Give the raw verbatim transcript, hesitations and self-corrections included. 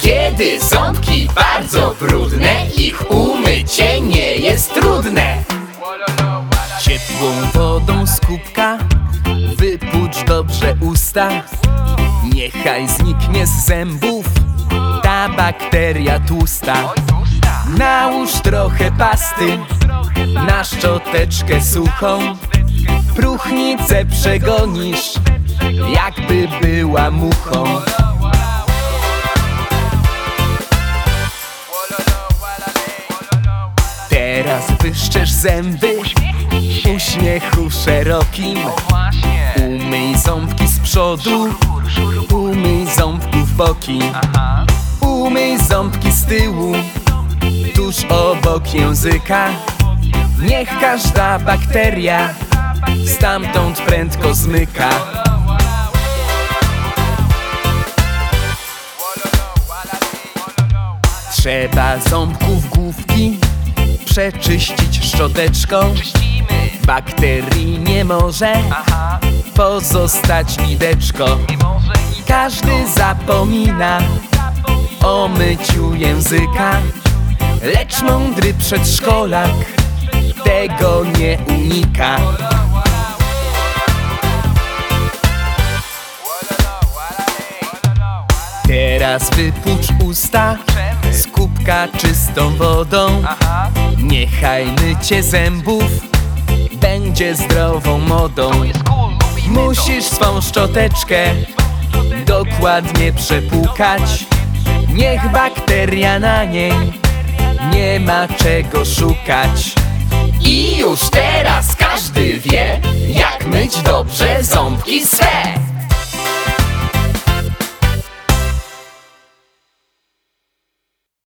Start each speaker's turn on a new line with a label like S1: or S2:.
S1: Kiedy ząbki bardzo brudne, ich umycie nie jest trudne.
S2: Ciepłą wodą z kubka wypłucz dobrze usta. Niechaj zniknie z zębów ta bakteria tłusta. Nałóż trochę pasty na szczoteczkę suchą. Próchnicę przegonisz, jakby była muchą. Teraz wyszczesz zęby w uśmiechu szerokim. Umyj ząbki z przodu, umyj ząbków boki. Umyj ząbki z tyłu, tuż obok języka. Niech każda bakteria stamtąd prędko zmyka. Trzeba ząbków główki przeczyścić szczoteczką. Bakterii nie może pozostać lideczko. Każdy zapomina o myciu języka, lecz mądry przedszkolak tego nie unika. Teraz wypłucz usta z kubka czystą wodą. Niechaj mycie zębów będzie zdrową modą. Musisz swą szczoteczkę dokładnie przepłukać. Niech bakteria na niej nie ma czego szukać.
S1: I już teraz każdy wie, jak myć dobrze ząbki swe.